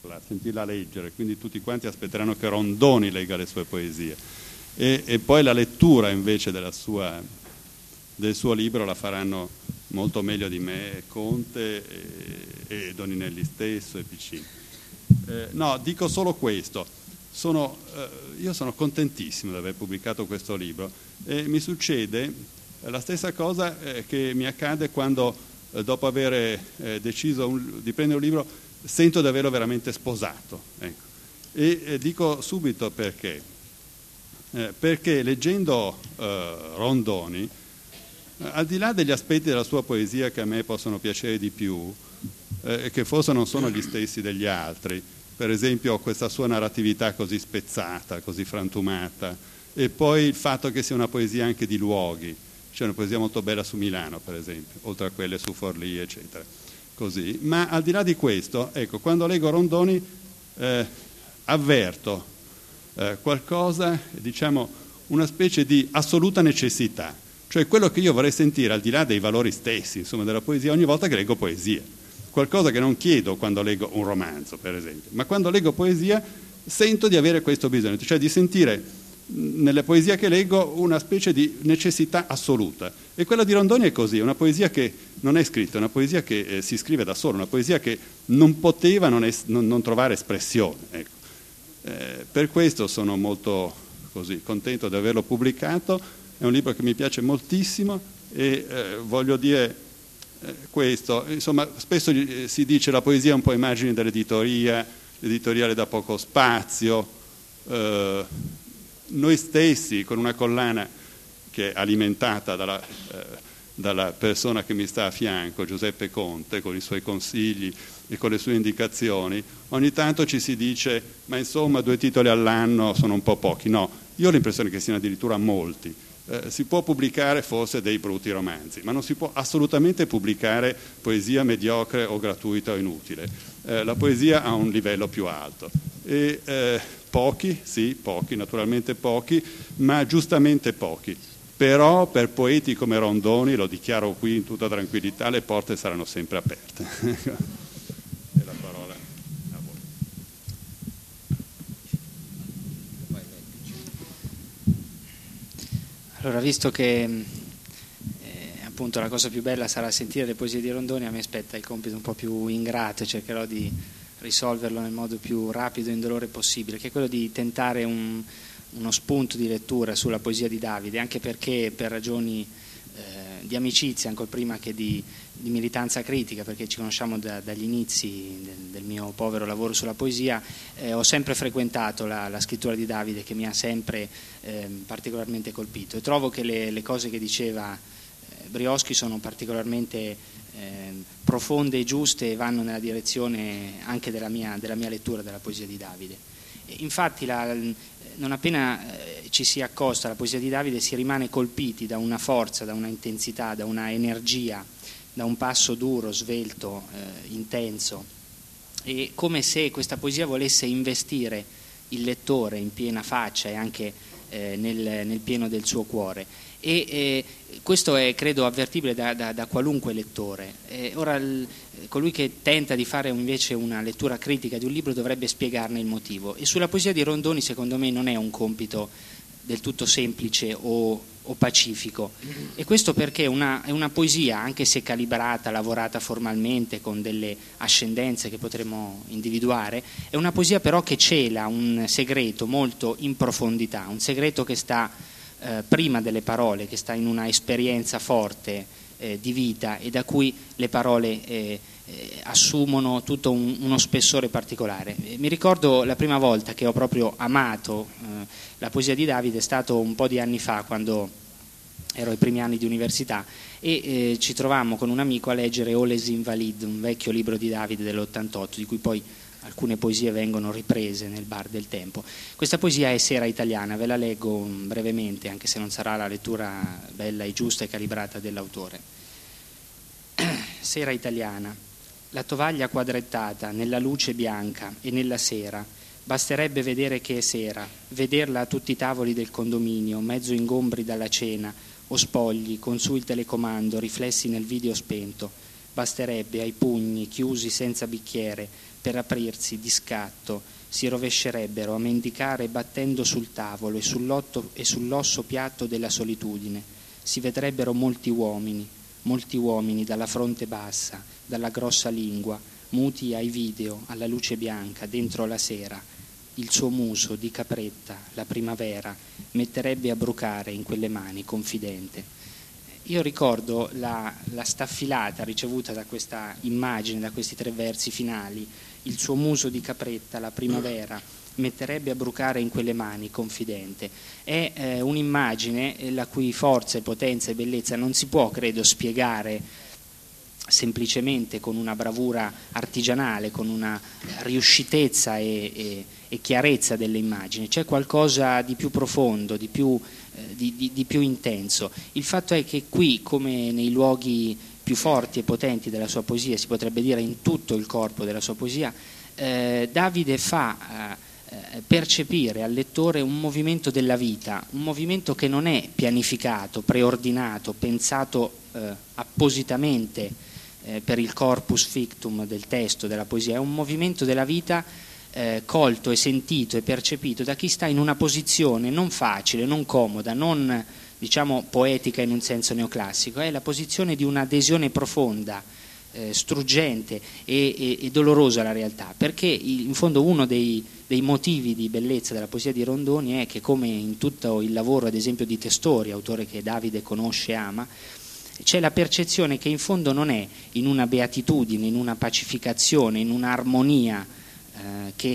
sentirla leggere, quindi tutti quanti aspetteranno che Rondoni legga le sue poesie. E poi la lettura invece del suo libro la faranno molto meglio di me Conte e Doninelli stesso e Piccini. No, dico solo questo. Io sono contentissimo di aver pubblicato questo libro e mi succede la stessa cosa che mi accade quando dopo aver deciso di prendere un libro sento di averlo veramente sposato, ecco. E dico subito perché. Perché leggendo Rondoni, al di là degli aspetti della sua poesia che a me possono piacere di più, che forse non sono gli stessi degli altri, per esempio questa sua narratività così spezzata, così frantumata, e poi il fatto che sia una poesia anche di luoghi, c'è una poesia molto bella su Milano per esempio, oltre a quelle su Forlì eccetera, così. Ma al di là di questo, ecco, quando leggo Rondoni avverto qualcosa, diciamo una specie di assoluta necessità, cioè quello che io vorrei sentire al di là dei valori stessi, insomma, della poesia ogni volta che leggo poesia, qualcosa che non chiedo quando leggo un romanzo per esempio, ma quando leggo poesia sento di avere questo bisogno, cioè di sentire nelle poesie che leggo una specie di necessità assoluta, e quella di Rondoni è così, è una poesia che non è scritta, è una poesia che si scrive da sola, una poesia che non poteva non trovare espressione, ecco. Per questo sono molto così contento di averlo pubblicato, è un libro che mi piace moltissimo e voglio dire questo, insomma spesso si dice la poesia è un po' immagine dell'editoria, l'editoriale dà poco spazio, noi stessi con una collana che è alimentata dalla persona che mi sta a fianco, Giuseppe Conte, con i suoi consigli e con le sue indicazioni, ogni tanto ci si dice ma insomma 2 titoli all'anno sono un po' pochi. No, io ho l'impressione che siano addirittura molti. Si può pubblicare forse dei brutti romanzi, ma non si può assolutamente pubblicare poesia mediocre o gratuita o inutile. La poesia ha un livello più alto. E pochi, sì, pochi, naturalmente pochi, ma giustamente pochi. Però per poeti come Rondoni, lo dichiaro qui in tutta tranquillità, le porte saranno sempre aperte. E la parola a voi. Allora, visto che appunto la cosa più bella sarà sentire le poesie di Rondoni, a me spetta il compito un po' più ingrato, e cercherò di risolverlo nel modo più rapido e indolore possibile, che è quello di tentare uno spunto di lettura sulla poesia di Davide, anche perché per ragioni di amicizia, ancora prima che di militanza critica, perché ci conosciamo dagli inizi del mio povero lavoro sulla poesia, ho sempre frequentato la scrittura di Davide, che mi ha sempre particolarmente colpito, e trovo che le cose che diceva Brioschi sono particolarmente profonde e giuste e vanno nella direzione anche della mia lettura della poesia di Davide. Infatti non appena ci si accosta alla poesia di Davide si rimane colpiti da una forza, da una intensità, da una energia, da un passo duro, svelto, intenso, e come se questa poesia volesse investire il lettore in piena faccia e anche nel pieno del suo cuore, e questo è credo avvertibile da qualunque lettore. Ora colui che tenta di fare invece una lettura critica di un libro dovrebbe spiegarne il motivo, e sulla poesia di Rondoni secondo me non è un compito del tutto semplice o pacifico, e questo perché è una poesia, anche se calibrata, lavorata formalmente con delle ascendenze che potremmo individuare, è una poesia però che cela un segreto molto in profondità, un segreto che sta prima delle parole, che sta in una esperienza forte di vita, e da cui le parole assumono tutto uno spessore particolare. Mi ricordo la prima volta che ho proprio amato la poesia di Davide è stato un po' di anni fa, quando ero ai primi anni di università, e ci trovammo con un amico a leggere O les Invalides, un vecchio libro di Davide dell'88, di cui poi alcune poesie vengono riprese nel Bar del Tempo. Questa poesia è Sera italiana, ve la leggo brevemente, anche se non sarà la lettura bella e giusta e calibrata dell'autore. Sera italiana. La tovaglia quadrettata nella luce bianca e nella sera, basterebbe vedere che è sera, vederla a tutti i tavoli del condominio, mezzo ingombri dalla cena, o spogli, con su il telecomando, riflessi nel video spento, basterebbe ai pugni chiusi senza bicchiere per aprirsi di scatto, si rovescerebbero a mendicare battendo sul tavolo e sull'osso piatto della solitudine. Si vedrebbero molti uomini dalla fronte bassa, dalla grossa lingua, muti ai video, alla luce bianca, dentro la sera. Il suo muso di capretta, la primavera, metterebbe a brucare in quelle mani confidente. Io ricordo la staffilata ricevuta da questa immagine, da questi 3 versi finali. Il suo muso di capretta, la primavera, metterebbe a brucare in quelle mani confidente. È un'immagine la cui forza e potenza e bellezza non si può, credo, spiegare semplicemente con una bravura artigianale, con una riuscitezza e chiarezza delle immagini. C'è qualcosa di più profondo, di più intenso. Il fatto è che qui, come nei luoghi più forti e potenti della sua poesia, si potrebbe dire in tutto il corpo della sua poesia, Davide fa percepire al lettore un movimento della vita, un movimento che non è pianificato, preordinato, pensato appositamente per il corpus fictum del testo, della poesia. È un movimento della vita colto e sentito e percepito da chi sta in una posizione non facile, non comoda, non diciamo poetica in un senso neoclassico. È la posizione di un'adesione profonda, struggente e dolorosa alla realtà, perché in fondo uno dei motivi di bellezza della poesia di Rondoni è che, come in tutto il lavoro ad esempio di Testori, autore che Davide conosce e ama, c'è la percezione che in fondo non è in una beatitudine, in una pacificazione, in un'armonia che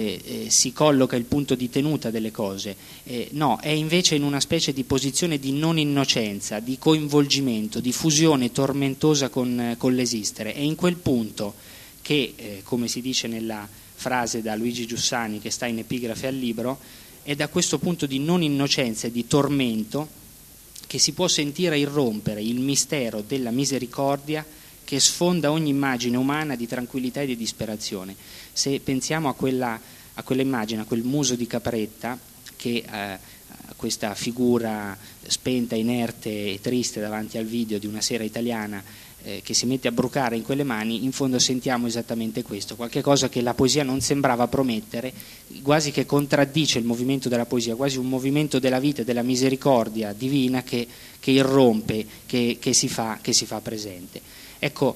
si colloca il punto di tenuta delle cose, no, è invece in una specie di posizione di non innocenza, di coinvolgimento, di fusione tormentosa con l'esistere. È in quel punto che, come si dice nella frase da Luigi Giussani che sta in epigrafe al libro, è da questo punto di non innocenza e di tormento che si può sentire irrompere il mistero della misericordia che sfonda ogni immagine umana di tranquillità e di disperazione. Se pensiamo a quella immagine, a quel muso di capretta, che questa figura spenta, inerte e triste davanti al video di una sera italiana che si mette a brucare in quelle mani, in fondo sentiamo esattamente questo, qualche cosa che la poesia non sembrava promettere, quasi che contraddice il movimento della poesia, quasi un movimento della vita e della misericordia divina che irrompe, che si fa presente. Ecco,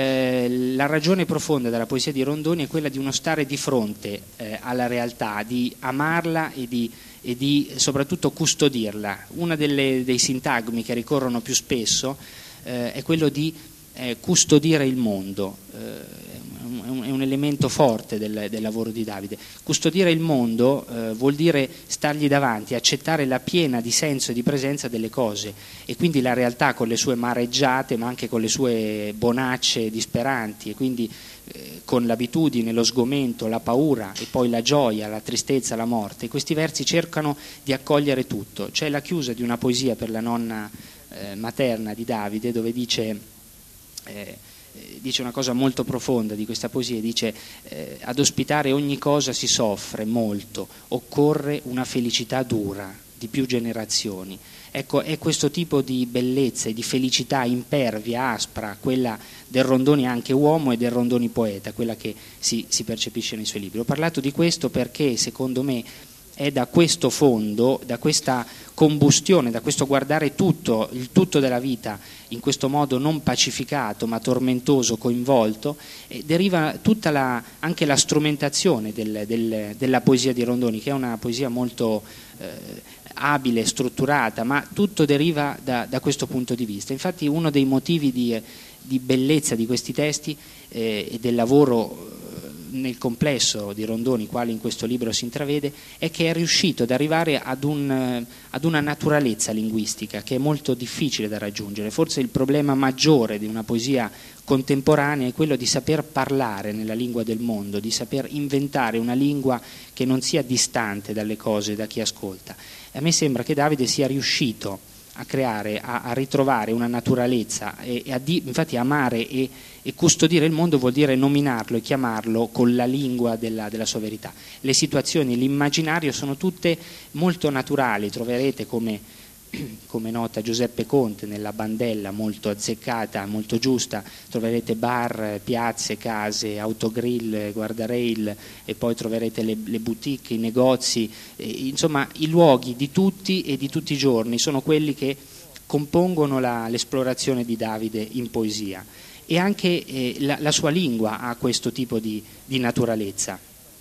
la ragione profonda della poesia di Rondoni è quella di uno stare di fronte alla realtà, di amarla e di soprattutto custodirla. Uno dei sintagmi che ricorrono più spesso è quello di custodire il mondo. È un elemento forte del lavoro di Davide. Custodire il mondo vuol dire stargli davanti, accettare la piena di senso e di presenza delle cose, e quindi la realtà con le sue mareggiate ma anche con le sue bonacce disperanti, e quindi con l'abitudine, lo sgomento, la paura e poi la gioia, la tristezza, la morte. Questi versi cercano di accogliere tutto. C'è la chiusa di una poesia per la nonna materna di Davide, dove dice una cosa molto profonda di questa poesia, dice ad ospitare ogni cosa si soffre molto, occorre una felicità dura di più generazioni. Ecco, è questo tipo di bellezza e di felicità impervia, aspra, quella del Rondoni anche uomo e del Rondoni poeta, quella che si percepisce nei suoi libri. Ho parlato di questo perché secondo me è da questo fondo, da questa combustione, da questo guardare il tutto della vita in questo modo non pacificato ma tormentoso, coinvolto, deriva tutta anche la strumentazione della poesia di Rondoni, che è una poesia molto abile, strutturata, ma tutto deriva da questo punto di vista. Infatti uno dei motivi di bellezza di questi testi e del lavoro nel complesso di Rondoni, quale in questo libro si intravede, è che è riuscito ad arrivare ad una naturalezza linguistica che è molto difficile da raggiungere. Forse il problema maggiore di una poesia contemporanea è quello di saper parlare nella lingua del mondo, di saper inventare una lingua che non sia distante dalle cose, da chi ascolta. E a me sembra che Davide sia riuscito a creare, a ritrovare una naturalezza infatti amare e custodire il mondo vuol dire nominarlo e chiamarlo con la lingua della sua verità. Le situazioni, l'immaginario sono tutte molto naturali, troverete come come nota Giuseppe Conte, nella bandella molto azzeccata, molto giusta, troverete bar, piazze, case, autogrill, guardrail, e poi troverete le boutique, i negozi, insomma i luoghi di tutti e di tutti i giorni sono quelli che compongono l'esplorazione di Davide in poesia. E anche la sua lingua ha questo tipo di naturalezza.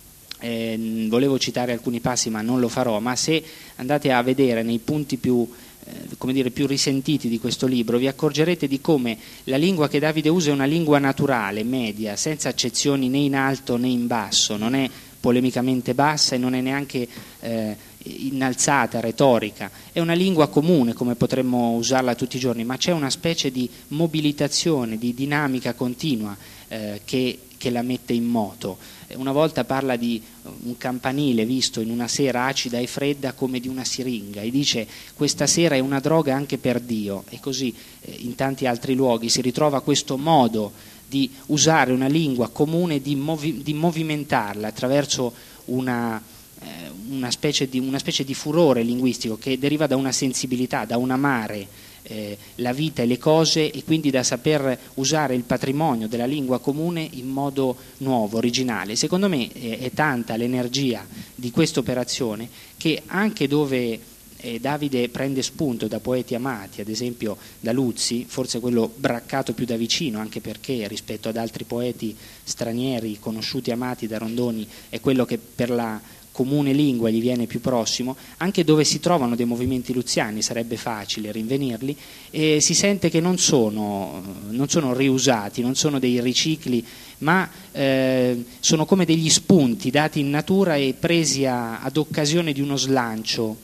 Volevo citare alcuni passi ma non lo farò, ma se andate a vedere nei punti più risentiti di questo libro vi accorgerete di come la lingua che Davide usa è una lingua naturale, media, senza accezioni né in alto né in basso, non è polemicamente bassa e non è neanche innalzata, retorica, è una lingua comune come potremmo usarla tutti i giorni, ma c'è una specie di mobilitazione, di dinamica continua che la mette in moto. Una volta parla di un campanile visto in una sera acida e fredda come di una siringa e dice questa sera è una droga anche per Dio, e così in tanti altri luoghi si ritrova questo modo di usare una lingua comune, di movimentarla attraverso una specie di furore linguistico che deriva da una sensibilità, da un amare la vita e le cose, e quindi da saper usare il patrimonio della lingua comune in modo nuovo, originale. Secondo me è tanta l'energia di questa operazione che anche dove Davide prende spunto da poeti amati, ad esempio da Luzzi, forse quello braccato più da vicino, anche perché rispetto ad altri poeti stranieri conosciuti e amati da Rondoni è quello che per la comune lingua gli viene più prossimo, anche dove si trovano dei movimenti luziani sarebbe facile rinvenirli, e si sente che non sono riusati, non sono dei ricicli, ma sono come degli spunti dati in natura e presi ad occasione di uno slancio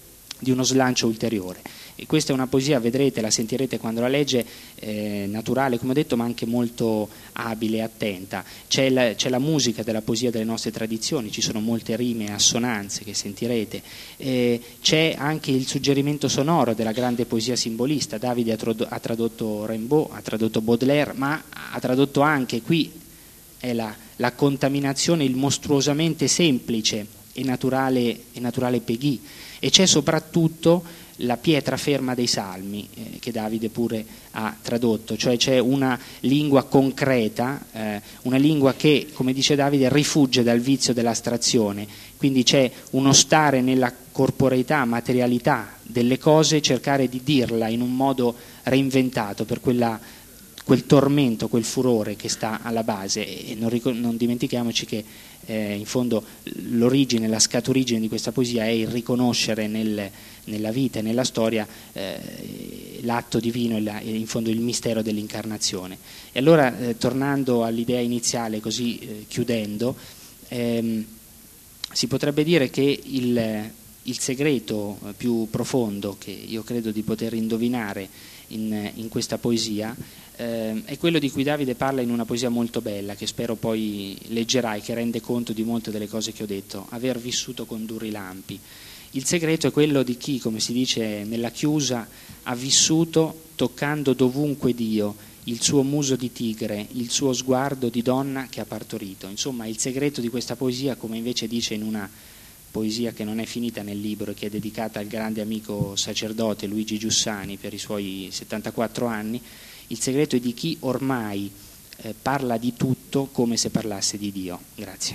ulteriore. E questa è una poesia, vedrete, la sentirete quando la legge, naturale come ho detto, ma anche molto abile e attenta. C'è la musica della poesia delle nostre tradizioni, ci sono molte rime e assonanze che sentirete, c'è anche il suggerimento sonoro della grande poesia simbolista. Davide ha tradotto Rimbaud, ha tradotto Baudelaire, ma ha tradotto anche, qui è la contaminazione, il mostruosamente semplice e naturale Péguy, e c'è soprattutto la pietra ferma dei salmi, che Davide pure ha tradotto, cioè c'è una lingua concreta, una lingua che, come dice Davide, rifugge dal vizio dell'astrazione, quindi c'è uno stare nella corporeità, materialità delle cose, cercare di dirla in un modo reinventato per quel tormento, quel furore che sta alla base. E non dimentichiamoci che in fondo l'origine, la scaturigine di questa poesia è il riconoscere nella vita e nella storia l'atto divino e in fondo il mistero dell'incarnazione. E allora, tornando all'idea iniziale, così chiudendo, si potrebbe dire che il segreto più profondo che io credo di poter indovinare in questa poesia è quello di cui Davide parla in una poesia molto bella, che spero poi leggerai, che rende conto di molte delle cose che ho detto: aver vissuto con duri lampi. Il segreto è quello di chi, come si dice nella chiusa, ha vissuto toccando dovunque Dio, il suo muso di tigre, il suo sguardo di donna che ha partorito. Insomma, il segreto di questa poesia, come invece dice in una poesia che non è finita nel libro e che è dedicata al grande amico sacerdote Luigi Giussani per i suoi 74 anni, il segreto è di chi ormai parla di tutto come se parlasse di Dio. Grazie.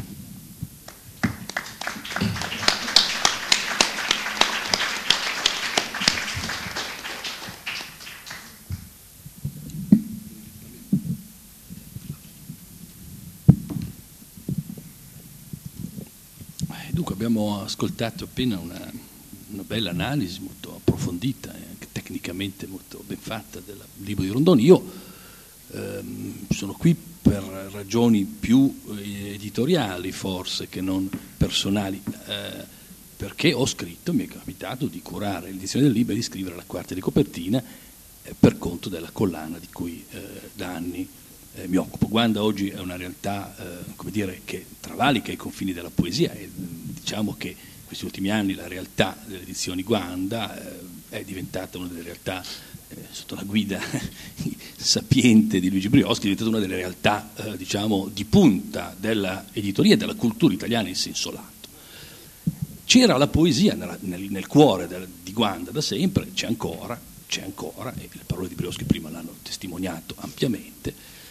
Dunque abbiamo ascoltato appena una bella analisi molto approfondita e anche tecnicamente molto ben fatta del libro di Rondoni. Io sono qui per ragioni più editoriali forse che non personali, perché ho scritto, mi è capitato di curare l'edizione del libro e di scrivere la quarta di copertina per conto della collana di cui da anni mi occupo. Guanda oggi è una realtà come dire, che travalica i confini della poesia, e diciamo che in questi ultimi anni la realtà delle edizioni Guanda è diventata una delle realtà, sotto la guida sapiente di Luigi Brioschi, è diventata una delle realtà diciamo di punta della editoria e della cultura italiana in senso lato. C'era la poesia nel cuore di Guanda da sempre, c'è ancora, e le parole di Brioschi prima l'hanno testimoniato ampiamente.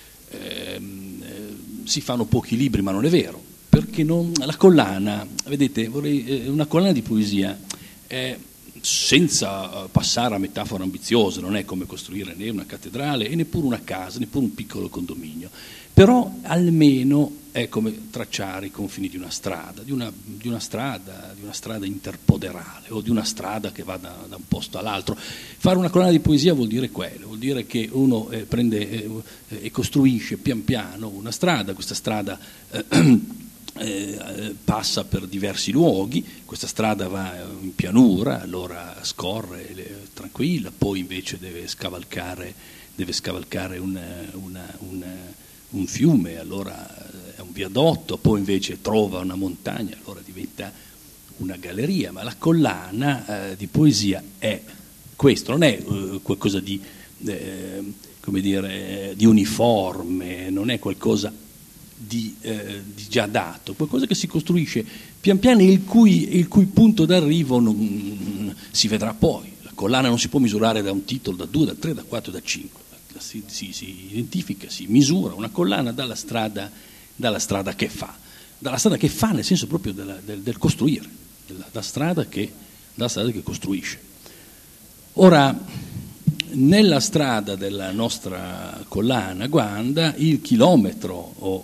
Si fanno pochi libri, ma non è vero, perché la collana, vedete, una collana di poesia, senza passare a metafore ambiziose, non è come costruire né una cattedrale e neppure una casa, neppure un piccolo condominio, però almeno è come tracciare i confini di una strada, di una strada interpoderale o di una strada che va da un posto all'altro. Fare una collana di poesia vuol dire quello, vuol dire che uno prende e costruisce pian piano una strada, questa strada passa per diversi luoghi, questa strada va in pianura, allora scorre tranquilla, poi invece deve scavalcare un fiume, allora è un viadotto, poi invece trova una montagna, allora diventa una galleria. Ma la collana di poesia è questo, non è qualcosa di uniforme, non è qualcosa di già dato, qualcosa che si costruisce pian piano e il cui punto d'arrivo non si vedrà poi. La collana non si può misurare da un titolo, da 2, da 3, da 4, da 5. Si identifica, si misura una collana dalla strada che fa nel senso proprio del costruire, dalla strada che costruisce. Ora, nella strada della nostra collana Guanda, il chilometro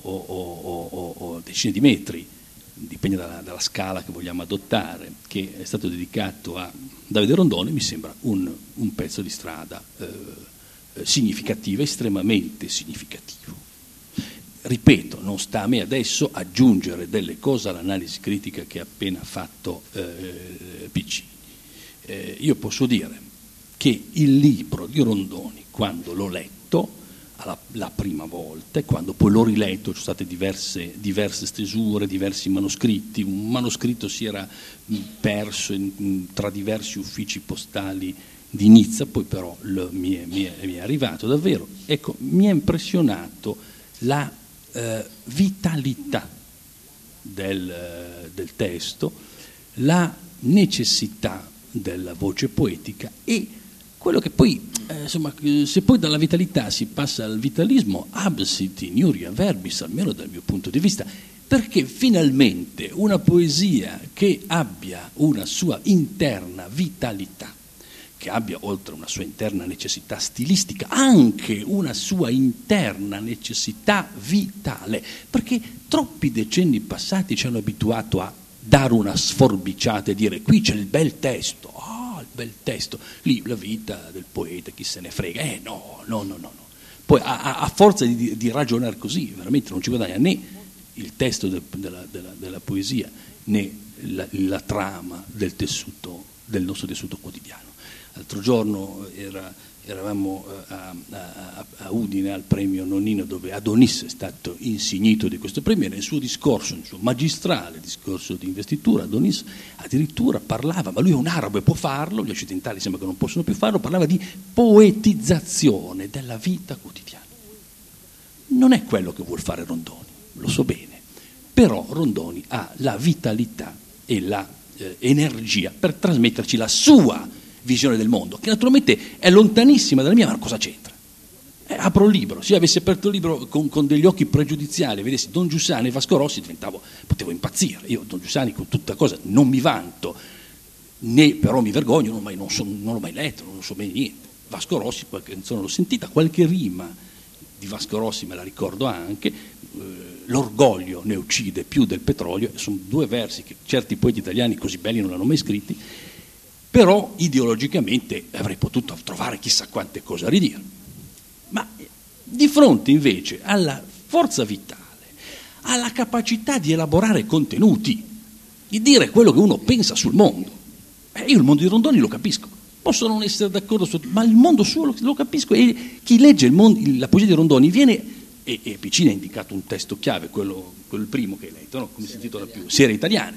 o decine di metri, dipende dalla scala che vogliamo adottare, che è stato dedicato a Davide Rondoni, mi sembra un pezzo di strada significativo, estremamente significativo. Ripeto, non sta a me adesso aggiungere delle cose all'analisi critica che ha appena fatto Piccini. Io posso dire che il libro di Rondoni, quando l'ho letto la prima volta e quando poi l'ho riletto, ci sono state diverse stesure, diversi manoscritti, un manoscritto si era perso tra diversi uffici postali di Nizza, poi però mi è arrivato davvero. Ecco, mi è impressionato la vitalità del testo, la necessità della voce poetica e quello che poi, se poi dalla vitalità si passa al vitalismo, absit in iuria verbis, almeno dal mio punto di vista, perché finalmente una poesia che abbia una sua interna vitalità, che abbia oltre una sua interna necessità stilistica anche una sua interna necessità vitale, perché troppi decenni passati ci hanno abituato a dare una sforbiciata e dire qui c'è il bel testo, il bel testo, lì la vita del poeta chi se ne frega, no. Poi a forza di ragionare così veramente non ci guadagna né il testo della poesia né la trama del nostro tessuto quotidiano. L'altro giorno eravamo a Udine al premio Nonnino, dove Adonis è stato insignito di questo premio, e nel suo discorso, nel suo magistrale discorso di investitura, Adonis addirittura parlava, ma lui è un arabo e può farlo, gli occidentali sembra che non possono più farlo, parlava di poetizzazione della vita quotidiana. Non è quello che vuol fare Rondoni, lo so bene, però Rondoni ha la vitalità e la energia per trasmetterci la sua visione del mondo, che naturalmente è lontanissima dalla mia, ma cosa c'entra? Apro il libro, se avessi aperto il libro con degli occhi pregiudiziali, vedessi Don Giussani e Vasco Rossi, potevo impazzire. Io Don Giussani con tutta cosa non mi vanto, né però mi vergogno, non l'ho mai letto, non so bene niente. Vasco Rossi, qualche canzone l'ho sentita, qualche rima di Vasco Rossi me la ricordo anche, l'orgoglio ne uccide più del petrolio, sono due versi che certi poeti italiani così belli non l'hanno mai scritti, però ideologicamente avrei potuto trovare chissà quante cose a ridire. Ma di fronte invece alla forza vitale, alla capacità di elaborare contenuti, di dire quello che uno pensa sul mondo, io il mondo di Rondoni lo capisco, posso non essere d'accordo ma il mondo suo lo capisco, e chi legge la poesia di Rondoni viene, e Piccini ha indicato un testo chiave, quello primo che hai letto, no? Come si intitola più? Serie italiane,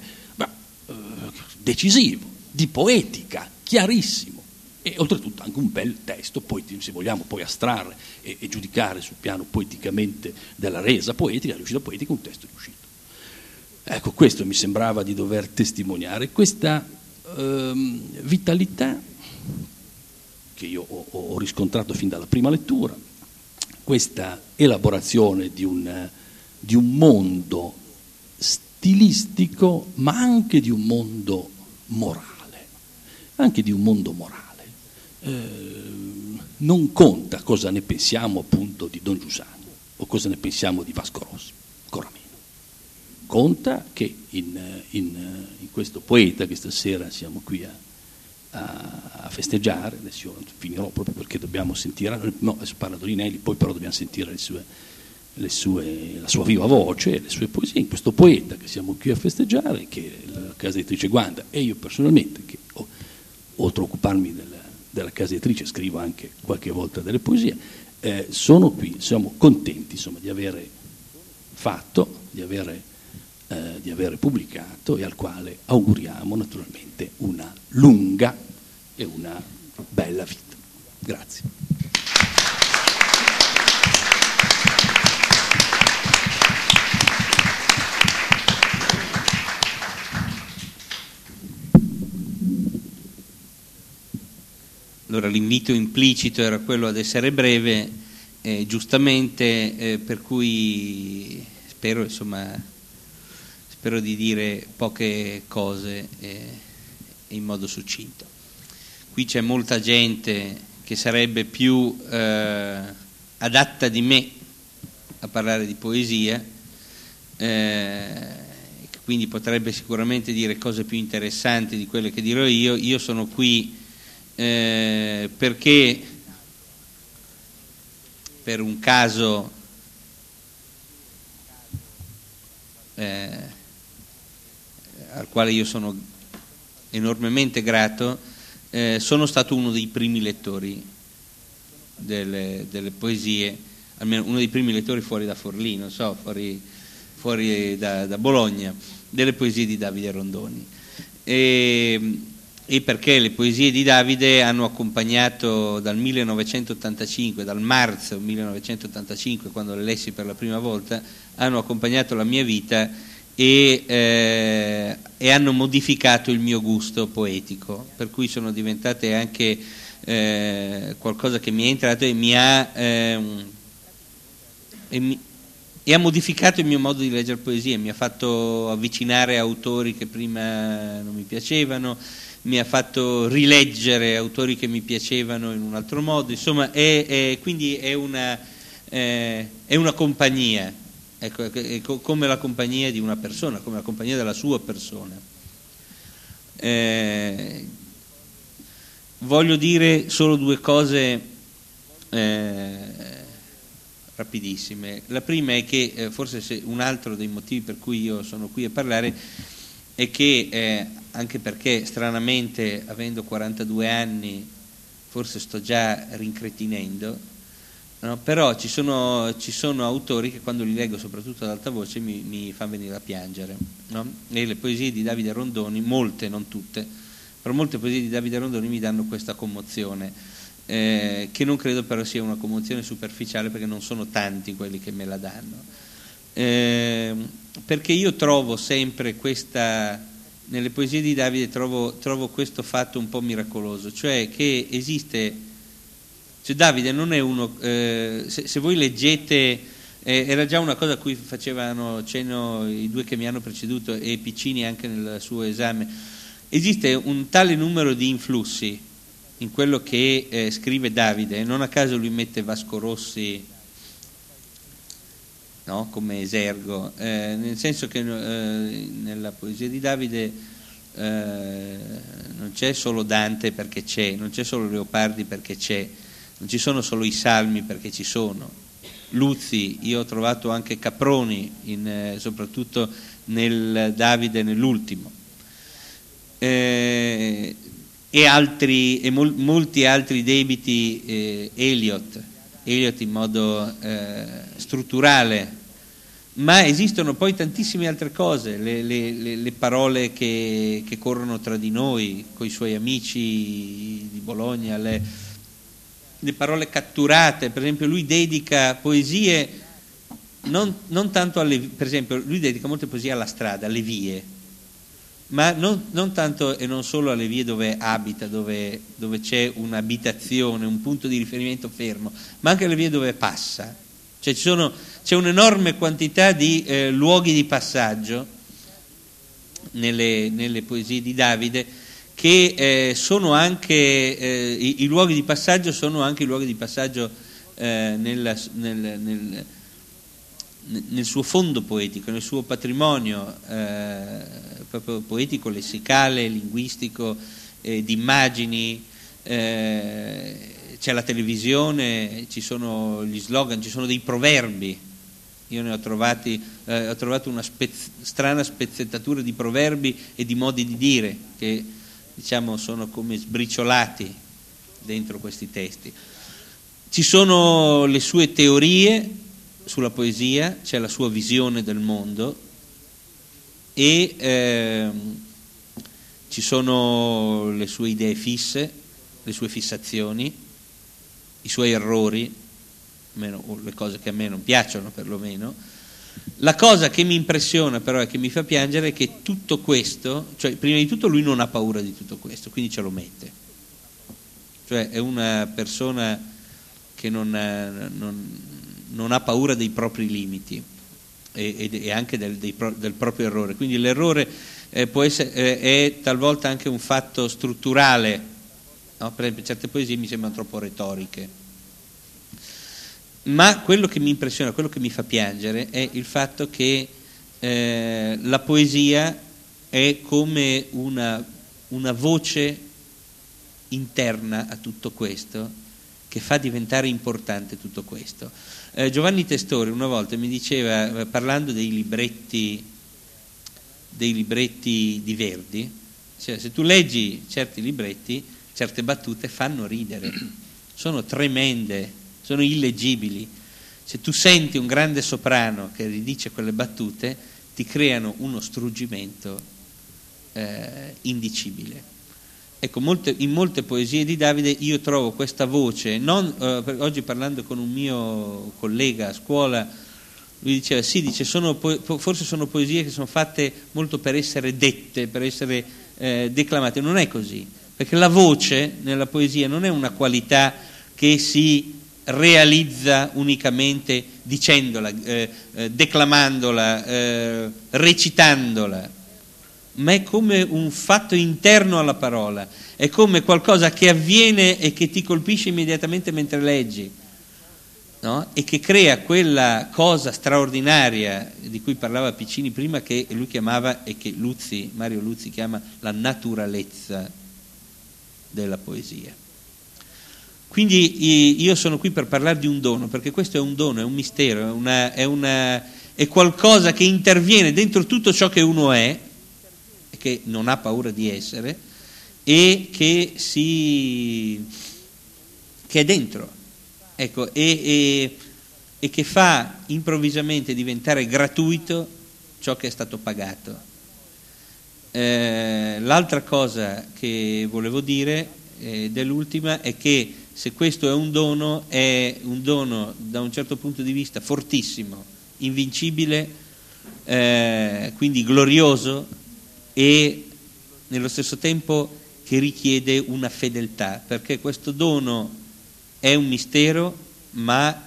decisivo, di poetica, chiarissimo, e oltretutto anche un bel testo, poi se vogliamo poi astrarre e giudicare sul piano poeticamente della resa poetica, riuscita poetica, un testo riuscito. Ecco, questo mi sembrava di dover testimoniare, questa vitalità che io ho riscontrato fin dalla prima lettura, questa elaborazione di un mondo stilistico, ma anche di un mondo morale, non conta cosa ne pensiamo appunto di Don Giussano o cosa ne pensiamo di Vasco Rossi, ancora meno. Conta che in questo poeta che stasera siamo qui a festeggiare, adesso finirò proprio perché dobbiamo sentire, no, adesso parla Torinelli, poi però dobbiamo sentire la sua viva voce, le sue poesie, in questo poeta che siamo qui a festeggiare, che è la casa editrice Guanda, e io personalmente, che oltre a occuparmi della casa editrice scrivo anche qualche volta delle poesie, sono qui, siamo contenti insomma di avere fatto, di avere pubblicato, e al quale auguriamo naturalmente una lunga e una bella vita. Grazie. Allora l'invito implicito era quello ad essere breve, giustamente, per cui spero di dire poche cose in modo succinto. Qui c'è molta gente che sarebbe più adatta di me a parlare di poesia, quindi potrebbe sicuramente dire cose più interessanti di quelle che dirò io. Io sono qui perché per un caso al quale io sono enormemente grato, sono stato uno dei primi lettori delle poesie, almeno uno dei primi lettori fuori da Forlì, non so, fuori da Bologna, delle poesie di Davide Rondoni. E perché le poesie di Davide hanno accompagnato dal 1985, dal marzo 1985, quando le lessi per la prima volta, hanno accompagnato la mia vita e hanno modificato il mio gusto poetico, per cui sono diventate anche qualcosa che mi è entrato e ha modificato il mio modo di leggere poesie, mi ha fatto avvicinare autori che prima non mi piacevano, mi ha fatto rileggere autori che mi piacevano in un altro modo, insomma quindi è una compagnia, ecco, è come la compagnia di una persona, come la compagnia della sua persona. Voglio dire solo due cose rapidissime. La prima è che forse un altro dei motivi per cui io sono qui a parlare è che anche perché stranamente avendo 42 anni forse sto già rincretinendo, no? Però ci sono autori che quando li leggo soprattutto ad alta voce mi fanno venire a piangere, no? E le poesie di Davide Rondoni, molte, non tutte, però molte poesie di Davide Rondoni mi danno questa commozione, che non credo però sia una commozione superficiale, perché non sono tanti quelli che me la danno, perché io trovo sempre nelle poesie di Davide trovo questo fatto un po' miracoloso, cioè che esiste, cioè Davide non è uno, se voi leggete, era già una cosa a cui facevano cenno i due che mi hanno preceduto e Piccini anche nel suo esame, esiste un tale numero di influssi in quello che scrive Davide, non a caso lui mette Vasco Rossi, no, come esergo, nel senso che nella poesia di Davide non c'è solo Dante perché c'è, non c'è solo Leopardi perché c'è, non ci sono solo i salmi perché ci sono, Luzzi, io ho trovato anche Caproni soprattutto nel Davide nell'ultimo, e molti altri debiti, Eliot in modo strutturale, ma esistono poi tantissime altre cose, le parole che corrono tra di noi, coi suoi amici di Bologna, le parole catturate. Per esempio lui dedica poesie non tanto per esempio, lui dedica molte poesie alla strada, alle vie, ma non tanto e non solo alle vie dove abita, dove c'è un'abitazione, un punto di riferimento fermo, ma anche alle vie dove passa. Cioè c'è un'enorme quantità di luoghi di passaggio nelle poesie di Davide, che sono anche i luoghi di passaggio sono anche i luoghi di passaggio nel suo fondo poetico, nel suo patrimonio proprio poetico, lessicale, linguistico, di immagini. C'è la televisione, ci sono gli slogan, ci sono dei proverbi. Io ne ho trovato una strana spezzettatura di proverbi e di modi di dire che, diciamo, sono come sbriciolati dentro questi testi. Ci sono le sue teorie sulla poesia, c'è la sua visione del mondo e ci sono le sue idee fisse, le sue fissazioni, i suoi errori, o le cose che a me non piacciono perlomeno. La cosa che mi impressiona però e che mi fa piangere è che tutto questo, cioè prima di tutto lui non ha paura di tutto questo, quindi ce lo mette. Cioè è una persona che non ha paura dei propri limiti e anche del proprio errore. Quindi l'errore può essere, è talvolta anche un fatto strutturale, no? Per esempio certe poesie mi sembrano troppo retoriche. Ma quello che mi impressiona, quello che mi fa piangere è il fatto che la poesia è come una voce interna a tutto questo, che fa diventare importante tutto questo. Giovanni Testori una volta mi diceva, parlando dei libretti di Verdi, cioè, se tu leggi certi libretti, certe battute fanno ridere, sono tremende, sono illeggibili. Se tu senti un grande soprano che ridice quelle battute, ti creano uno struggimento indicibile. Ecco, in molte poesie di Davide io trovo questa voce. Oggi parlando con un mio collega a scuola, lui diceva forse sono poesie che sono fatte molto per essere dette, per essere declamate. Non è così, perché la voce nella poesia non è una qualità che si realizza unicamente dicendola, declamandola, recitandola, ma è come un fatto interno alla parola, è come qualcosa che avviene e che ti colpisce immediatamente mentre leggi, no? E che crea quella cosa straordinaria di cui parlava Piccini prima, che lui chiamava, e che Mario Luzzi chiama, la naturalezza della poesia. Quindi io sono qui per parlare di un dono, perché questo è un dono, è un mistero, è qualcosa che interviene dentro tutto ciò che uno è, e che non ha paura di essere, e che è dentro, ecco, e che fa improvvisamente diventare gratuito ciò che è stato pagato. L'altra cosa che volevo dire, dell'ultima, è che se questo è un dono da un certo punto di vista fortissimo, invincibile, quindi glorioso, e nello stesso tempo che richiede una fedeltà, perché questo dono è un mistero, ma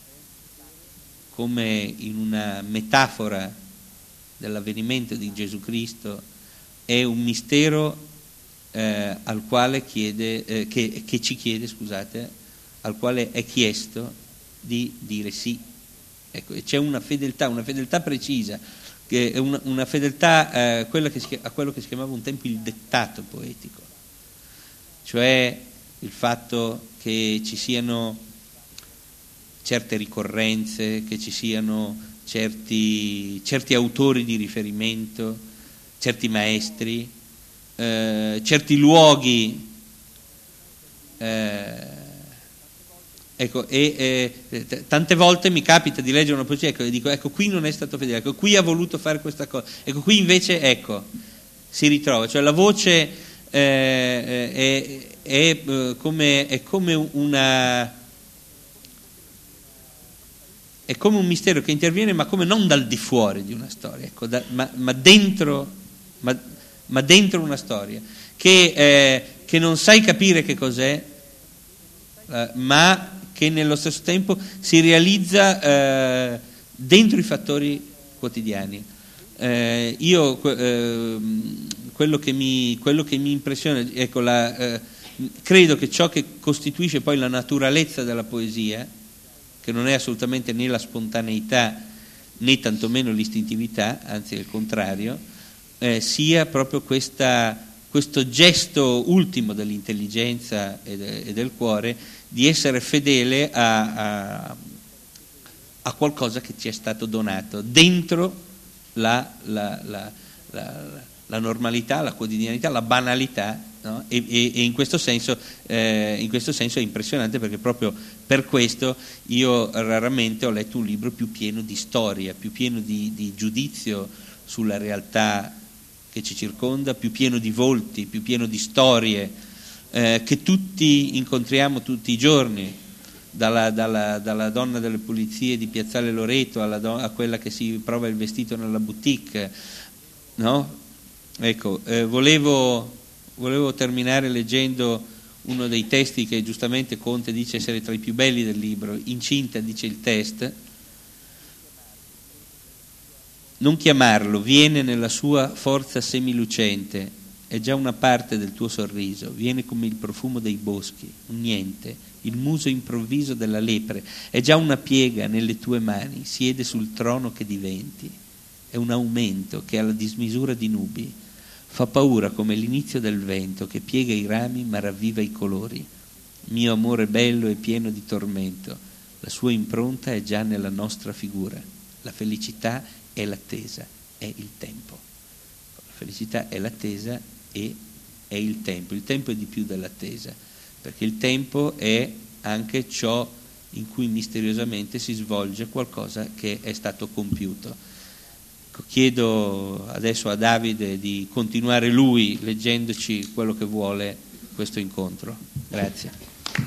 come in una metafora dell'avvenimento di Gesù Cristo, è un mistero al quale che ci chiede, al quale è chiesto di dire sì. Ecco, c'è una fedeltà precisa, che è una fedeltà a quello che si chiamava un tempo il dettato poetico, cioè il fatto che ci siano certe ricorrenze, che ci siano certi autori di riferimento, certi maestri, certi luoghi, ecco, tante volte mi capita di leggere una poesia, ecco, e dico, ecco, qui non è stato fedele, ecco, qui ha voluto fare questa cosa, ecco, qui invece, ecco, si ritrova, cioè la voce è come è come un mistero che interviene, ma come non dal di fuori di una storia, ecco, ma dentro una storia che non sai capire che cos'è, ma che nello stesso tempo si realizza dentro i fattori quotidiani. Quello che mi impressiona, ecco, credo che ciò che costituisce poi la naturalezza della poesia, che non è assolutamente né la spontaneità né tantomeno l'istintività, anzi il contrario, sia proprio questo gesto ultimo dell'intelligenza e del cuore di essere fedele a qualcosa che ci è stato donato dentro la normalità, la quotidianità, la banalità, no? E in questo senso è impressionante, perché proprio per questo io raramente ho letto un libro più pieno di storia, più pieno di giudizio sulla realtà che ci circonda, più pieno di volti, più pieno di storie che tutti incontriamo tutti i giorni, dalla donna delle pulizie di Piazzale Loreto a quella che si prova il vestito nella boutique, no? Ecco, volevo terminare leggendo uno dei testi che giustamente Conte dice essere tra i più belli del libro. Incinta, dice il test: non chiamarlo, viene nella sua forza semilucente, è già una parte del tuo sorriso, viene come il profumo dei boschi, un niente, il muso improvviso della lepre, è già una piega nelle tue mani, siede sul trono che diventi, è un aumento che ha la dismisura di nubi, fa paura come l'inizio del vento che piega i rami ma ravviva i colori, mio amore bello e pieno di tormento, la sua impronta è già nella nostra figura, la felicità è l'attesa, è il tempo. La felicità è l'attesa e è il tempo è di più dell'attesa, perché il tempo è anche ciò in cui misteriosamente si svolge qualcosa che è stato compiuto. Chiedo adesso a Davide di continuare lui leggendoci quello che vuole questo incontro. Grazie.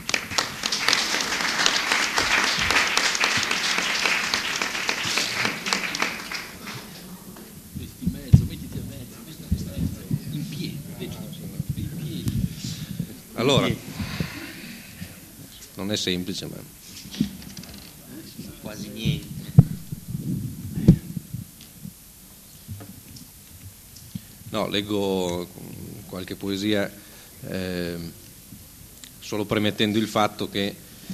Allora, non è semplice, ma quasi niente. No, leggo qualche poesia solo premettendo il fatto che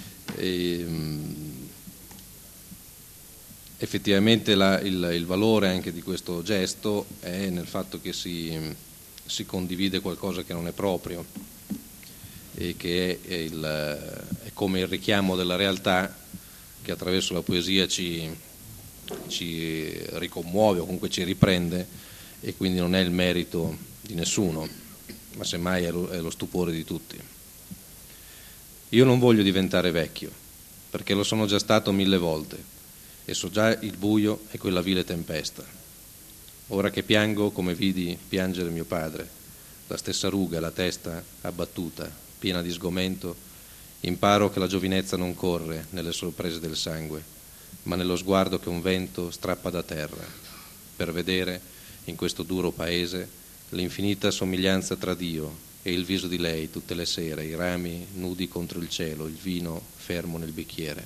effettivamente il valore anche di questo gesto è nel fatto che si condivide qualcosa che non è proprio e che è come il richiamo della realtà che attraverso la poesia ci ricommuove o comunque ci riprende, e quindi non è il merito di nessuno, ma semmai è lo stupore di tutti. Io non voglio diventare vecchio, perché lo sono già stato 1000 volte, e so già il buio e quella vile tempesta. Ora che piango come vidi piangere mio padre, la stessa ruga, la testa abbattuta, piena di sgomento, imparo che la giovinezza non corre nelle sorprese del sangue, ma nello sguardo che un vento strappa da terra, per vedere in questo duro paese l'infinita somiglianza tra Dio e il viso di lei tutte le sere, i rami nudi contro il cielo, il vino fermo nel bicchiere.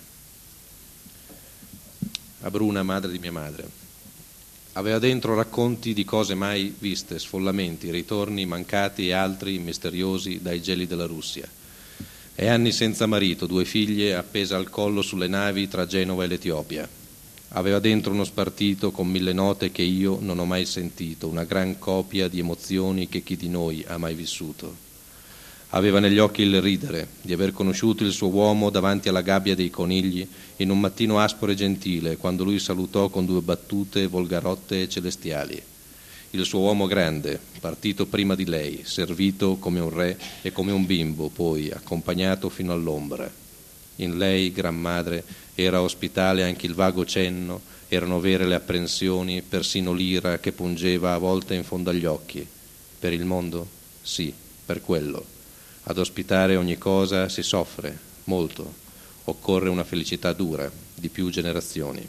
A Bruna, madre di mia madre, aveva dentro racconti di cose mai viste, sfollamenti, ritorni mancati e altri misteriosi dai geli della Russia. E anni senza marito, 2 figlie appese al collo sulle navi tra Genova e l'Etiopia. Aveva dentro uno spartito con 1000 note che io non ho mai sentito, una gran copia di emozioni che chi di noi ha mai vissuto. Aveva negli occhi il ridere di aver conosciuto il suo uomo davanti alla gabbia dei conigli in un mattino aspro e gentile, quando lui salutò con 2 battute volgarotte e celestiali. Il suo uomo grande, partito prima di lei, servito come un re e come un bimbo, poi accompagnato fino all'ombra. In lei, gran madre, era ospitale anche il vago cenno, erano vere le apprensioni, persino l'ira che pungeva a volte in fondo agli occhi. Per il mondo? Sì, per quello. Ad ospitare ogni cosa si soffre, molto. Occorre una felicità dura, di più generazioni.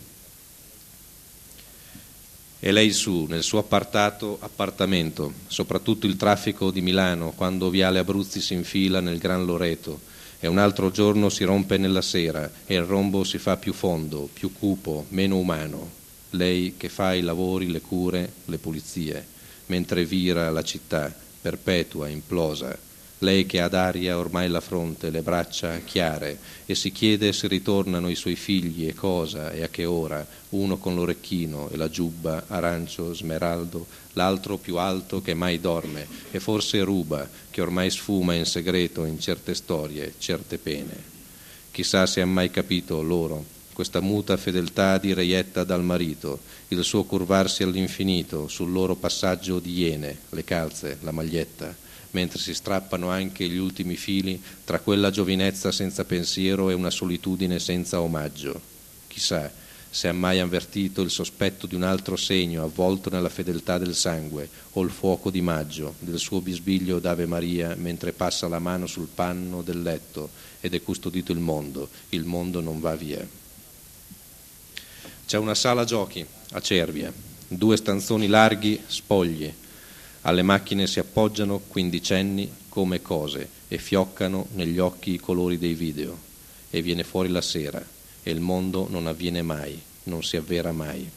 E lei su, nel suo appartamento, soprattutto il traffico di Milano, quando Viale Abruzzi si infila nel Gran Loreto, e un altro giorno si rompe nella sera e il rombo si fa più fondo, più cupo, meno umano. Lei che fa i lavori, le cure, le pulizie, mentre vira la città, perpetua, implosa. Lei che ha d'aria ormai la fronte, le braccia chiare, e si chiede se ritornano i suoi figli e cosa e a che ora, uno con l'orecchino e la giubba arancio smeraldo, l'altro più alto che mai dorme e forse ruba, che ormai sfuma in segreto in certe storie, certe pene. Chissà se han mai capito loro questa muta fedeltà di reietta dal marito, il suo curvarsi all'infinito sul loro passaggio di iene, le calze, la maglietta, mentre si strappano anche gli ultimi fili tra quella giovinezza senza pensiero e una solitudine senza omaggio. Chissà se ha mai avvertito il sospetto di un altro segno avvolto nella fedeltà del sangue o il fuoco di maggio del suo bisbiglio d'Ave Maria mentre passa la mano sul panno del letto ed è custodito il mondo non va via. C'è una sala giochi a Cervia, 2 stanzoni larghi, spogli. Alle macchine si appoggiano quindicenni come cose e fioccano negli occhi i colori dei video. E viene fuori la sera e il mondo non avviene mai, non si avvera mai.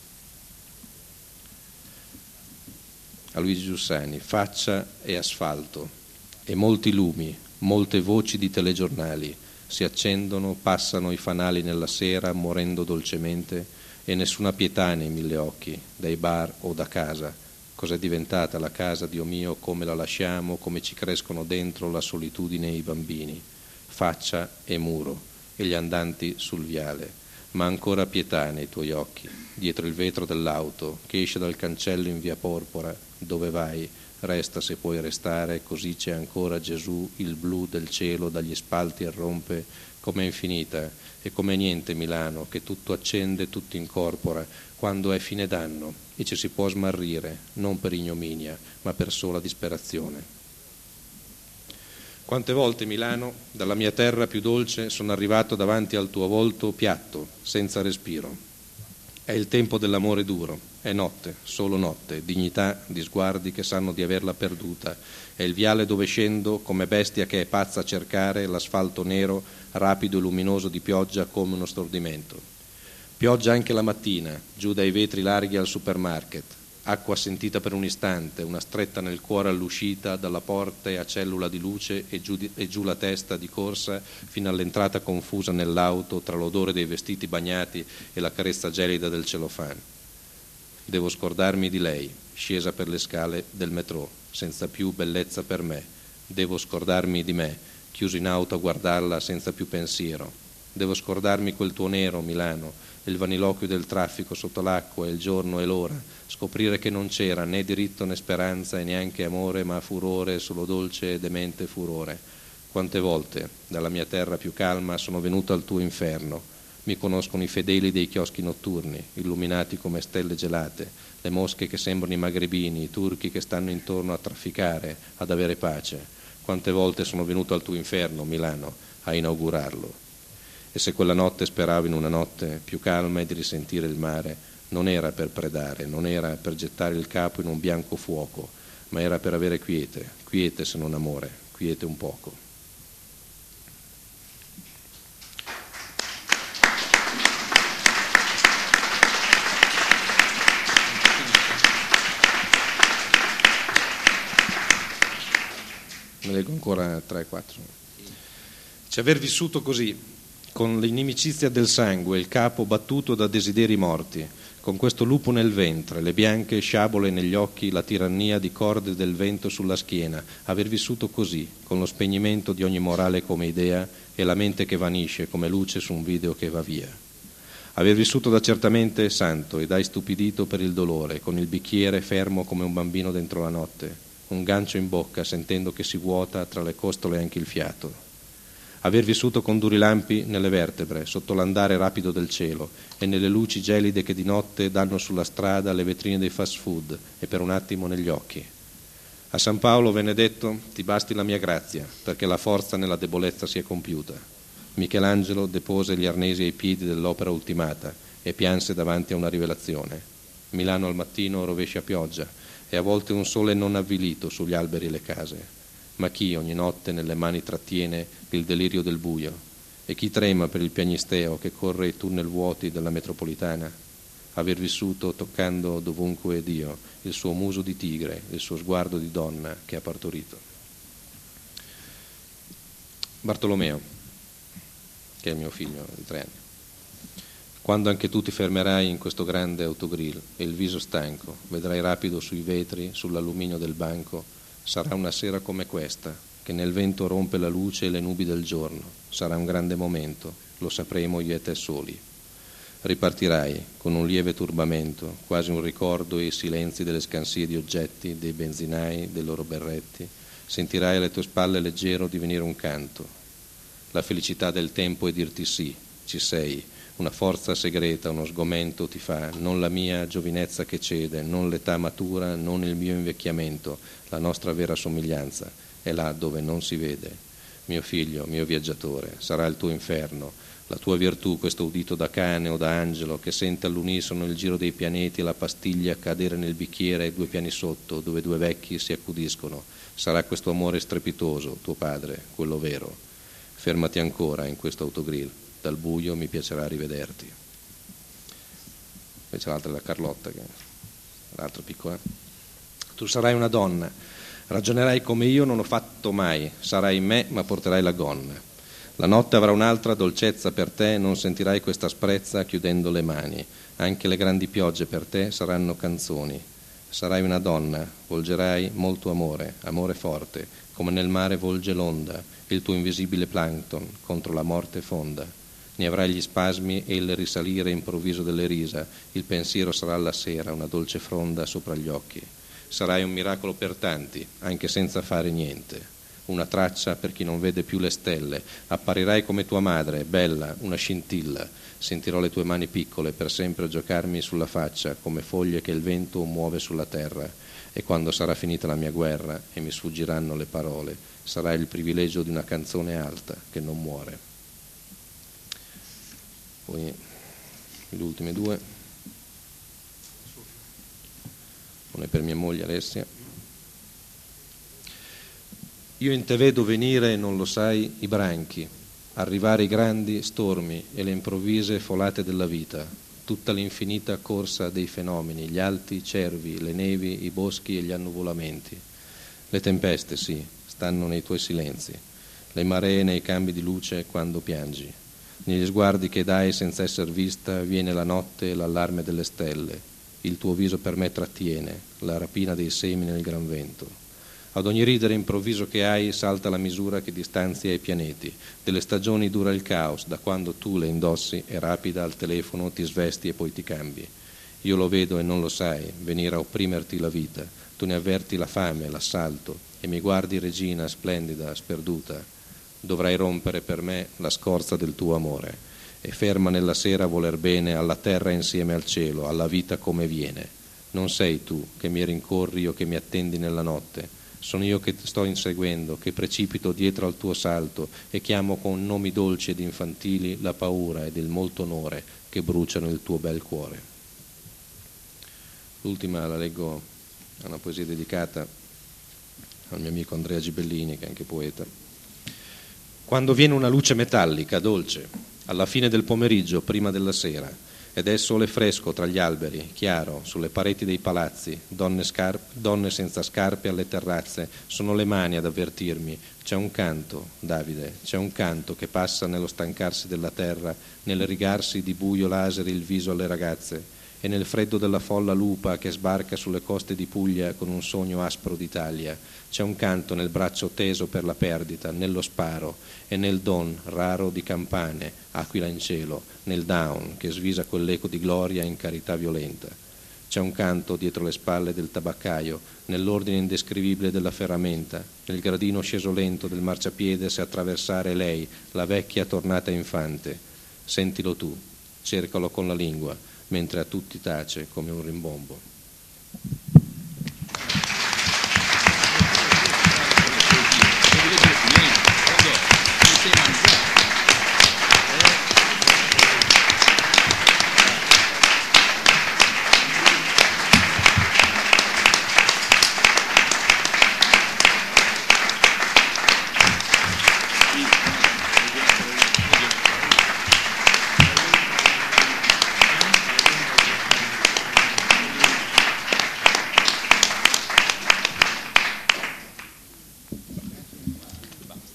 A Luigi Giussani, faccia e asfalto e molti lumi, molte voci di telegiornali si accendono, passano i fanali nella sera morendo dolcemente e nessuna pietà nei 1000 occhi, dai bar o da casa. Cos'è diventata la casa, Dio mio, come la lasciamo, come ci crescono dentro la solitudine e i bambini, faccia e muro, e gli andanti sul viale, ma ancora pietà nei tuoi occhi, dietro il vetro dell'auto, che esce dal cancello in via Porpora, dove vai, resta se puoi restare, così c'è ancora Gesù, il blu del cielo dagli spalti irrompe, com'è infinita, e come niente Milano, che tutto accende, tutto incorpora, quando è fine d'anno e ci si può smarrire, non per ignominia, ma per sola disperazione. Quante volte, Milano, dalla mia terra più dolce, sono arrivato davanti al tuo volto piatto, senza respiro. È il tempo dell'amore duro, è notte, solo notte, dignità di sguardi che sanno di averla perduta. È il viale dove scendo come bestia che è pazza a cercare l'asfalto nero, rapido e luminoso di pioggia come uno stordimento. Pioggia anche la mattina, giù dai vetri larghi al supermarket, acqua sentita per un istante, una stretta nel cuore all'uscita, dalla porta a cellula di luce e giù la testa di corsa fino all'entrata confusa nell'auto tra l'odore dei vestiti bagnati e la carezza gelida del cellophane. Devo scordarmi di lei, scesa per le scale del metro, senza più bellezza per me. Devo scordarmi di me, chiuso in auto a guardarla senza più pensiero. Devo scordarmi quel tuo nero, Milano, il vaniloquio del traffico sotto l'acqua, il giorno e l'ora, scoprire che non c'era né diritto né speranza e neanche amore, ma furore, solo dolce e demente furore. Quante volte, dalla mia terra più calma, sono venuto al tuo inferno. Mi conoscono i fedeli dei chioschi notturni, illuminati come stelle gelate, le mosche che sembrano i magrebini, i turchi che stanno intorno a trafficare, ad avere pace. Quante volte sono venuto al tuo inferno, Milano, a inaugurarlo. E se quella notte speravo in una notte più calma e di risentire il mare, non era per predare, non era per gettare il capo in un bianco fuoco, ma era per avere quiete, quiete se non amore, quiete un poco. Ne leggo ancora 3-4. C'è aver vissuto così, con l'inimicizia del sangue, il capo battuto da desideri morti, con questo lupo nel ventre, le bianche sciabole negli occhi, la tirannia di corde del vento sulla schiena, aver vissuto così, con lo spegnimento di ogni morale come idea e la mente che vanisce come luce su un video che va via. Aver vissuto da certamente santo e da istupidito per il dolore, con il bicchiere fermo come un bambino dentro la notte, un gancio in bocca sentendo che si vuota tra le costole anche il fiato. Aver vissuto con duri lampi nelle vertebre, sotto l'andare rapido del cielo e nelle luci gelide che di notte danno sulla strada le vetrine dei fast food e per un attimo negli occhi. A San Paolo venne detto: ti basti la mia grazia, perché la forza nella debolezza si è compiuta. Michelangelo depose gli arnesi ai piedi dell'opera ultimata e pianse davanti a una rivelazione. Milano al mattino rovescia pioggia e a volte un sole non avvilito sugli alberi e le case. Ma chi ogni notte nelle mani trattiene il delirio del buio? E chi trema per il piagnisteo che corre i tunnel vuoti della metropolitana? Aver vissuto toccando dovunque Dio, il suo muso di tigre, il suo sguardo di donna che ha partorito. Bartolomeo, che è il mio figlio di 3 anni. Quando anche tu ti fermerai in questo grande autogrill e il viso stanco, vedrai rapido sui vetri, sull'alluminio del banco, sarà una sera come questa, che nel vento rompe la luce e le nubi del giorno. Sarà un grande momento, lo sapremo io e te soli. Ripartirai con un lieve turbamento, quasi un ricordo e i silenzi delle scansie di oggetti, dei benzinai, dei loro berretti. Sentirai alle tue spalle leggero divenire un canto. La felicità del tempo è dirti sì, ci sei. Una forza segreta, uno sgomento ti fa, non la mia giovinezza che cede, non l'età matura, non il mio invecchiamento, la nostra vera somiglianza è là dove non si vede. Mio figlio, mio viaggiatore, sarà il tuo inferno, la tua virtù, questo udito da cane o da angelo che sente all'unisono il giro dei pianeti e la pastiglia cadere nel bicchiere 2 piani sotto, dove 2 vecchi si accudiscono. Sarà questo amore strepitoso, tuo padre, quello vero. Fermati ancora in questo autogrill. Dal buio mi piacerà rivederti. Poi c'è l'altra della Carlotta, che è l'altra piccola. Tu sarai una donna, ragionerai come io non ho fatto mai, sarai me ma porterai la gonna. La notte avrà un'altra dolcezza per te, non sentirai questa asprezza chiudendo le mani. Anche le grandi piogge per te saranno canzoni. Sarai una donna, volgerai molto amore, amore forte, come nel mare volge l'onda, il tuo invisibile plankton contro la morte fonda. Ne avrai gli spasmi e il risalire improvviso delle risa, il pensiero sarà la sera, una dolce fronda sopra gli occhi. Sarai un miracolo per tanti, anche senza fare niente. Una traccia per chi non vede più le stelle. Apparirai come tua madre, bella, una scintilla. Sentirò le tue mani piccole per sempre giocarmi sulla faccia, come foglie che il vento muove sulla terra. E quando sarà finita la mia guerra e mi sfuggiranno le parole, sarà il privilegio di una canzone alta che non muore. Poi le ultime 2. Una è per mia moglie Alessia. Io in te vedo venire, non lo sai, i branchi, arrivare i grandi stormi e le improvvise folate della vita, tutta l'infinita corsa dei fenomeni, gli alti cervi, le nevi, i boschi e gli annuvolamenti. Le tempeste, sì, stanno nei tuoi silenzi, le maree nei cambi di luce quando piangi. Negli sguardi che dai senza esser vista viene la notte e l'allarme delle stelle. Il tuo viso per me trattiene, la rapina dei semi nel gran vento. Ad ogni ridere improvviso che hai salta la misura che distanzia i pianeti. Delle stagioni dura il caos, da quando tu le indossi e rapida al telefono ti svesti e poi ti cambi. Io lo vedo e non lo sai, venire a opprimerti la vita. Tu ne avverti la fame, l'assalto e mi guardi regina splendida, sperduta. Dovrai rompere per me la scorza del tuo amore e ferma nella sera voler bene alla terra insieme al cielo, alla vita come viene. Non sei tu che mi rincorri o che mi attendi nella notte, sono io che ti sto inseguendo, che precipito dietro al tuo salto e chiamo con nomi dolci ed infantili la paura ed il molto onore che bruciano il tuo bel cuore. L'ultima la leggo, è una poesia dedicata al mio amico Andrea Gibellini, che è anche poeta. Quando viene una luce metallica, dolce, alla fine del pomeriggio, prima della sera, ed è il sole fresco tra gli alberi, chiaro, sulle pareti dei palazzi, donne senza scarpe alle terrazze, sono le mani ad avvertirmi. C'è un canto, Davide, c'è un canto che passa nello stancarsi della terra, nel rigarsi di buio laser il viso alle ragazze, e nel freddo della folla lupa che sbarca sulle coste di Puglia con un sogno aspro d'Italia. C'è un canto nel braccio teso per la perdita, nello sparo e nel don raro di campane, aquila in cielo, nel down che svisa quell'eco di gloria in carità violenta. C'è un canto dietro le spalle del tabaccaio, nell'ordine indescrivibile della ferramenta, nel gradino sceso lento del marciapiede se attraversare lei, la vecchia tornata infante. Sentilo tu, cercalo con la lingua, mentre a tutti tace come un rimbombo.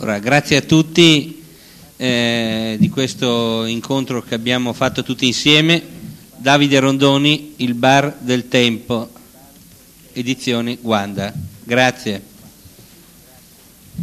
Ora, grazie a tutti di questo incontro che abbiamo fatto tutti insieme. Davide Rondoni, Il bar del tempo, edizioni Guanda. Grazie.